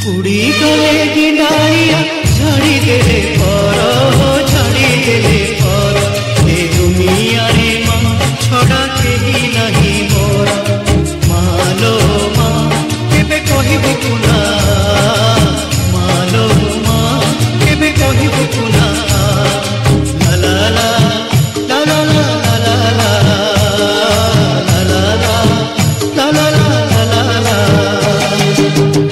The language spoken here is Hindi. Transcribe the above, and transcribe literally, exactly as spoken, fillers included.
उड़ी गले गिंडारिया झाड़ी देले पर झाड़ी देले पर ए दुनिया रे माँ छड़ा केही नहीं मोर मालो माँ केबे कहिबु पुना मालो माँ केबे कहिबु पुना ला ला ला ला ला ला ला ला ला ला ला ला ला ला ला ला।